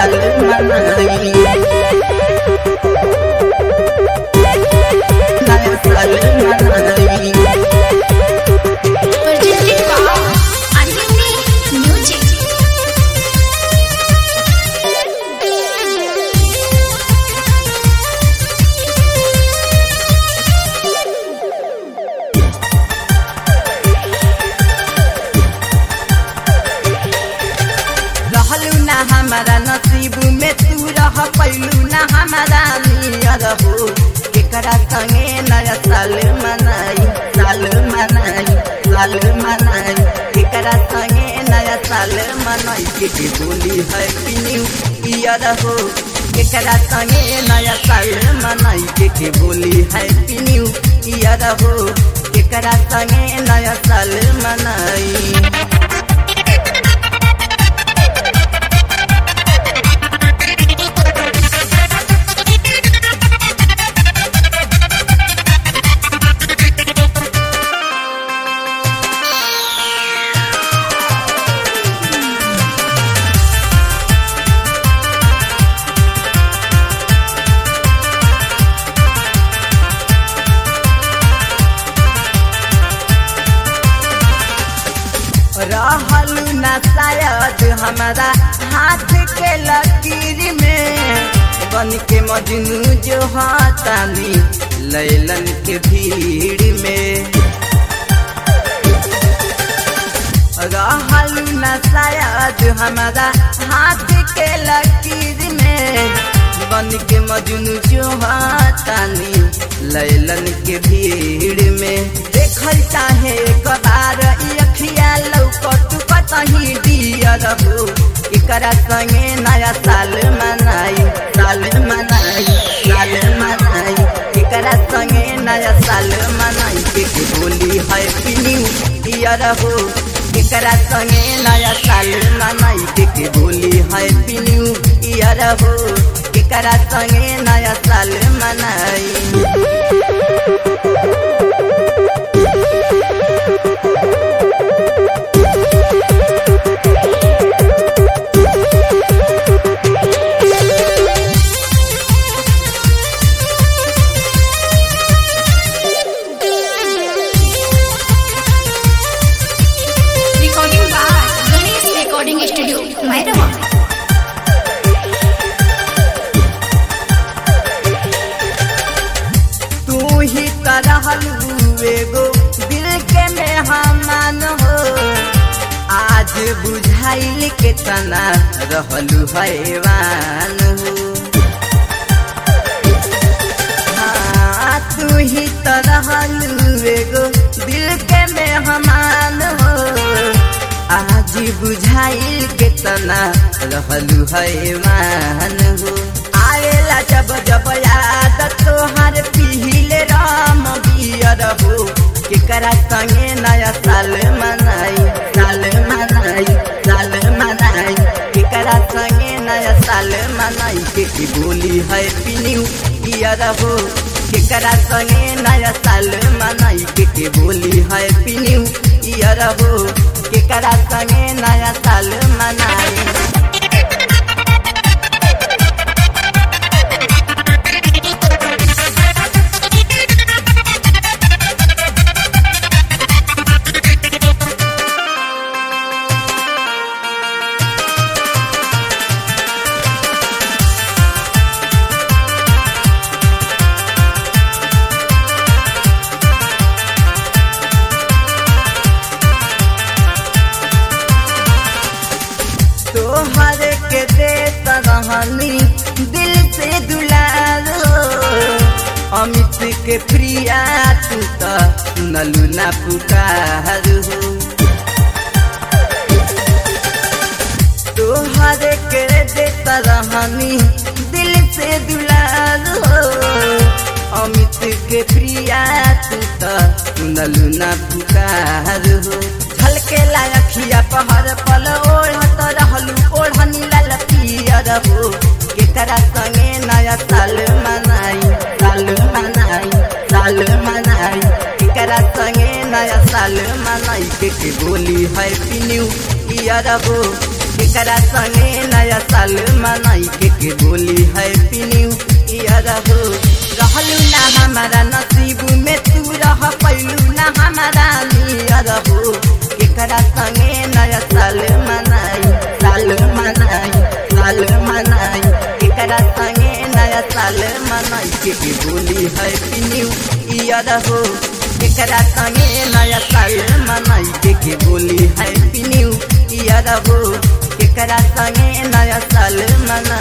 साल मनाई, नया साल मनाई। Presented by Anime Music. रहलू ना हमारा नसीब में तू रह पैलू ना हमारा नियर हो, केकरा संगे नया साल मनाई, साल मनाई, साल मनाई, केकरा संगे नया साल मनाई। के बोली हैप्पी न्यू ईयर हो, केकरा संगे नया साल मनाई, के बोली हैप्पी न्यू ईयर हो, केकरा संगे नया साल मनाई। रहलू ना शायद हमारा हाथ के लकीर में, बन के मजनू जो हाथानी लैलन के भीड़ में। रहलू ना शायद हमारा हाथ के लकीर में, बन के मजनू जो हाथानी लैलन के भीड़ में। देखल चाहे एक बार अखिया लौकत कतही डियर हो, एकरा संगे नया साल मनाई, साल मनाई, साल मनाई, एकरा संगे नया साल मनाई। के बोली हैप्पी न्यू ईयर हो, एकरा संगे नया साल मनाई, के बोली हैप्पी न्यू ईयर हो, एकरा संगे नया साल मनाई। Recording by Ganesh Recording Studio, Mairama. तू ही तरहलू एगो दिल के मेहमान हो, आज बुझाइल के तना रहलू हैवान हो। हाँ, तू ही तरहलू एगो दिल के मेहमान हो, आज बुझाइल के तना रहलू हैवान हो। आएला जब जब याद तोहर पीले राम बियर हो, केकरा संगे नया साल मनाई, साल मनाई, साल मनाई, केकरा संगे नया साल मनाई। के बोली हैप्पी न्यू ईयर हो, केकरा संगे नया साल मनाई, के बोली हैप्पी न्यू ईयर हो, केकरा संगे नया साल मनाई। तोहर के देत रहनी दिल से दुलारो, अमित के प्रिया तू तो नलू ना पुकार हो। तोहर के देत रहनी दिल से दुलारो, अमित के प्रिया तू तो नलू ना पुकार हो। झलके लाखिया पहर पल ओढ़त रहलू ओढ़नी लाल पियर हो, केकरा संगे नया साल मनाई, साल मनाई, साल मनाई, केकरा संगे नया साल मनाई। के बोली हैप्पी न्यू ईयर हो, केकरा संगे नया साल मनाई के बोली हैप्पी न्यू ईयर हो। रहलू ना हमारा नसीब में तू रह पैलू ना हमारा नियर हो। केकरा संगे नया साल मनाई केकरा संगे नया साल मनाई के बोली हैप्पी न्यू ईयर हो। केकरा संगे नया साल मनाई के बोली हैप्पी न्यू ईयर हो। केकरा संगे नया साल मनाई